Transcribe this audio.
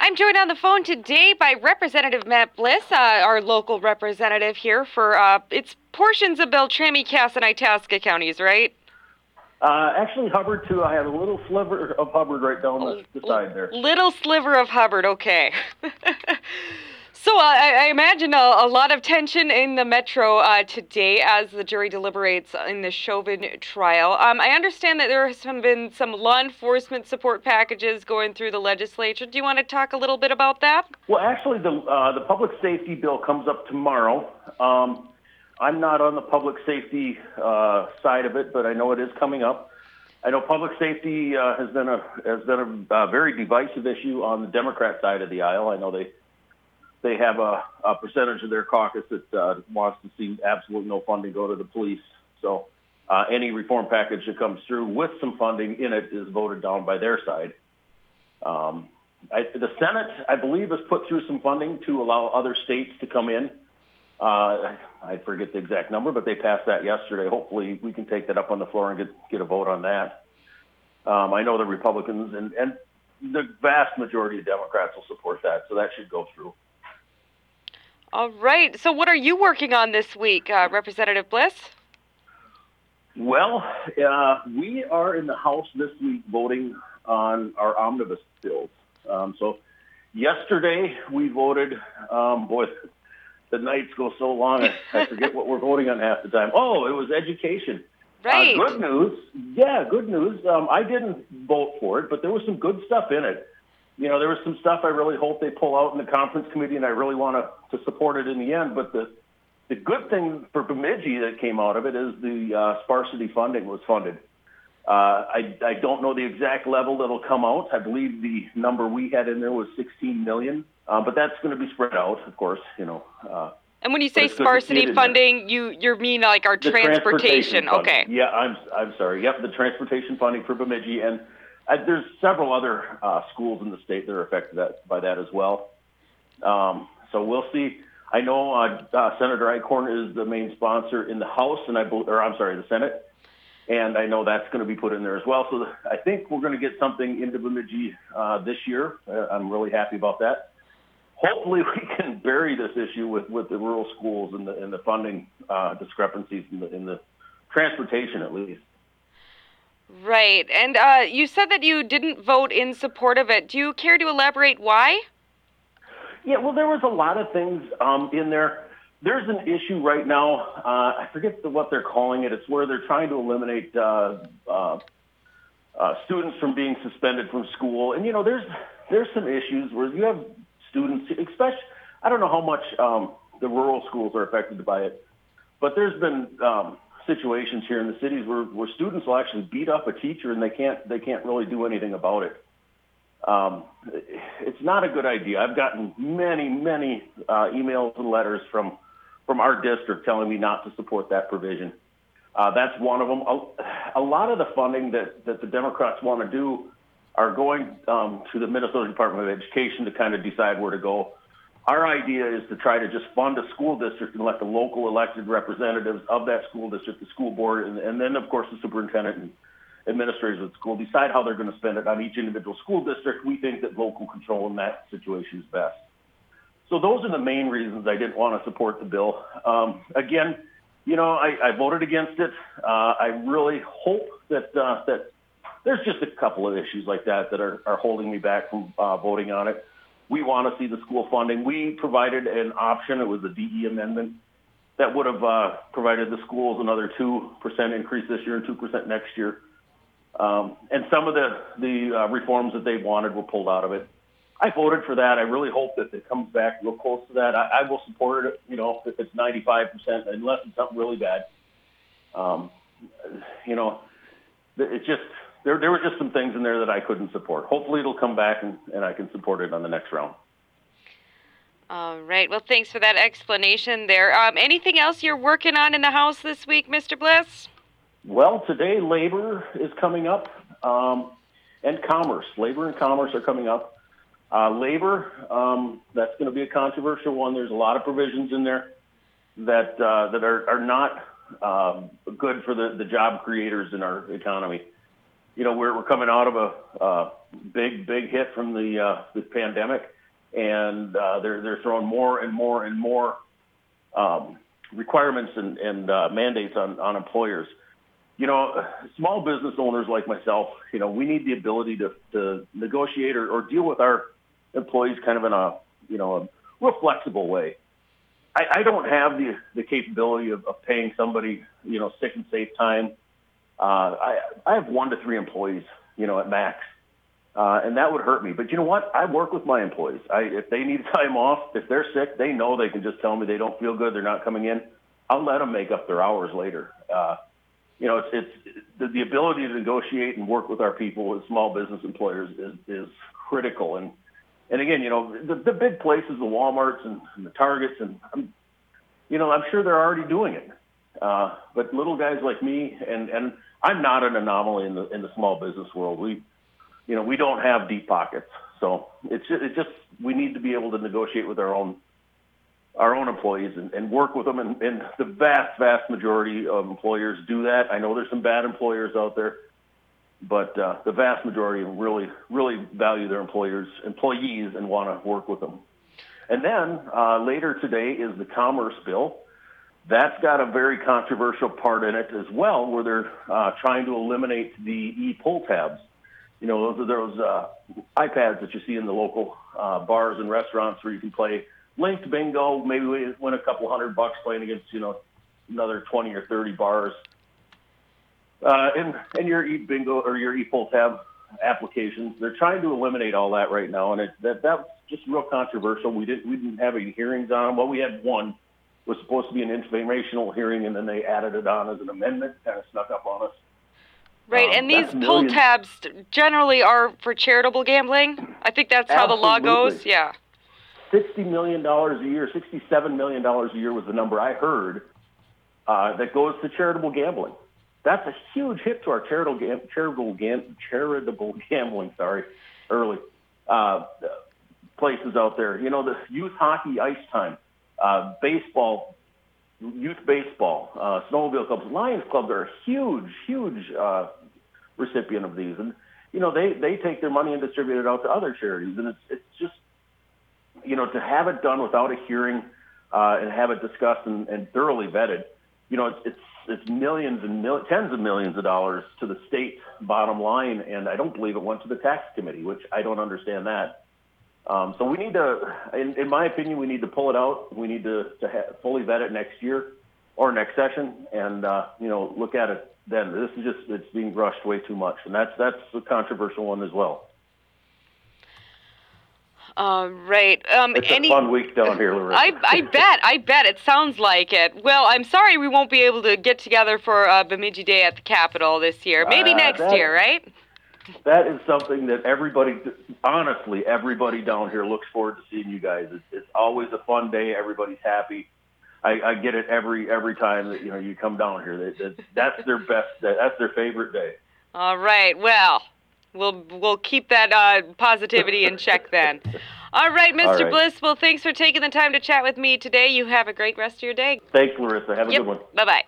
I'm joined on the phone today by Representative Matt Bliss, our local representative here for it's portions of Beltrami, Cass, and Itasca counties, right? Actually, Hubbard, too. I have a little sliver of Hubbard right down the side there. Little sliver of Hubbard, okay. So I imagine a lot of tension in the metro today as the jury deliberates in the Chauvin trial. I understand that there has been some law enforcement support packages going through the legislature. Do you want to talk a little bit about that? Well, actually, the public safety bill comes up tomorrow. I'm not on the public safety side of it, but I know it is coming up. I know public safety has been a very divisive issue on the Democrat side of the aisle. I know they have a percentage of their caucus that wants to see absolutely no funding go to the police. So any reform package that comes through with some funding in it is voted down by their side. The Senate, I believe, has put through some funding to allow other states to come in. I forget the exact number, but they passed that yesterday. Hopefully we can take that up on the floor and get a vote on that. I know the Republicans and the vast majority of Democrats will support that, so that should go through. All right. So what are you working on this week, Representative Bliss? Well, we are in the House this week voting on our omnibus bills. So yesterday we voted, the nights go so long, I forget what we're voting on half the time. Oh, it was education. Right. Good news. Yeah, good news. I didn't vote for it, but there was some good stuff in it. You know, there was some stuff I really hope they pull out in the conference committee, and I really want to support it in the end. But the good thing for Bemidji that came out of it is the sparsity funding was funded. I don't know the exact level that'll come out. I believe the number we had in there was $16 million, but that's going to be spread out, of course. You know. And when you say sparsity funding, you mean like our transportation? Okay. Yeah, I'm sorry. Yep, the transportation funding for Bemidji, and there's several other schools in the state that are affected by that as well. So we'll see. I know Senator Eichhorn is the main sponsor in the House, and the Senate. And I know that's going to be put in there as well. So I think we're going to get something into Bemidji this year. I'm really happy about that. Hopefully we can bury this issue with the rural schools and the funding discrepancies in the transportation at least. Right. And you said that you didn't vote in support of it. Do you care to elaborate why? Yeah, well, there was a lot of things in there. There's an issue right now. I forget what they're calling it. It's where they're trying to eliminate students from being suspended from school. And, you know, there's some issues where you have students, especially, I don't know how much the rural schools are affected by it, but there's been situations here in the cities where students will actually beat up a teacher and they can't really do anything about it. It's not a good idea. I've gotten many emails and letters from our district telling me not to support that provision. That's one of them. A lot of the funding that the Democrats want to do are going to the Minnesota Department of Education to kind of decide where to go. Our idea is to try to just fund a school district and let the local elected representatives of that school district, the school board, and then, of course, the superintendent and administrators of the school decide how they're going to spend it on each individual school district. We think that local control in that situation is best. So those are the main reasons I didn't want to support the bill. Again, you know, I voted against it. I really hope that there's just a couple of issues like that are holding me back from voting on it. We want to see the school funding. We provided an option. It was a DE amendment that would have provided the schools another 2% increase this year and 2% next year. And some of the reforms that they wanted were pulled out of it. I voted for that. I really hope that it comes back real close to that. I will support it, you know, if it's 95%, unless it's something really bad. You know, it's just there were just some things in there that I couldn't support. Hopefully it'll come back and I can support it on the next round. All right. Well, thanks for that explanation there. Anything else you're working on in the House this week, Mr. Bliss? Well, today labor is coming up, and commerce. Labor and commerce are coming up. Labor, that's going to be a controversial one. There's a lot of provisions in there that are not good for the job creators in our economy. we're coming out of a big hit from this pandemic, and they're throwing more and more and more requirements and mandates on employers. Small business owners like myself, we need the ability to negotiate or deal with our employees kind of in a real flexible way. I don't have the capability of paying somebody, sick and safe time. I have 1 to 3 employees, at max. And that would hurt me. But you know what? I work with my employees. If they need time off, if they're sick, they know they can just tell me they don't feel good, they're not coming in. I'll let them make up their hours later. It's the ability to negotiate and work with our people as small business employers is critical. And again, the big places, the Walmarts and the Targets, and I'm sure they're already doing it. But little guys like me, and I'm not an anomaly in the small business world. We don't have deep pockets, so it's just we need to be able to negotiate with our own employees and work with them. And the vast majority of employers do that. I know there's some bad employers out there, but the vast majority really value their employees and want to work with them. And then later today is the Commerce Bill. That's got a very controversial part in it as well, where they're trying to eliminate the e-pull tabs. Those are those iPads that you see in the local bars and restaurants where you can play linked bingo, maybe win a couple $100 playing against, another 20 or 30 bars. And your e-bingo or your e-pull tab applications, they're trying to eliminate all that right now. And that's just real controversial. We didn't have any hearings on them. Well, we had one. It was supposed to be an informational hearing, and then they added it on as an amendment, kind of snuck up on us. Right, and these pull tabs generally are for charitable gambling. I think that's how the law goes. Yeah. $60 million a year, $67 million a year was the number I heard that goes to charitable gambling. That's a huge hit to our charitable gambling. Early places out there. The youth hockey ice time, baseball, youth baseball, snowmobile clubs, Lions clubs are a huge recipient of these, and they take their money and distribute it out to other charities, and it's just to have it done without a hearing and have it discussed and thoroughly vetted. It's millions and tens of millions of dollars to the state bottom line, and I don't believe it went to the tax committee, which I don't understand that. So we need to, in my opinion, we need to pull it out. We need to fully vet it next year or next session, and look at it then. This is it's being rushed way too much, and that's a controversial one as well. Right. It's a fun week down here, Larissa. I bet. It sounds like it. Well, I'm sorry we won't be able to get together for Bemidji Day at the Capitol this year. Maybe next year, right? That is something that everybody down here looks forward to seeing you guys. It's always a fun day. Everybody's happy. I get it every time that you come down here. That's their best day. That's their favorite day. All right. Well, we'll keep that positivity in check then. All right, Mr. Bliss. Well, thanks for taking the time to chat with me today. You have a great rest of your day. Thanks, Larissa. Have a good one. Bye-bye.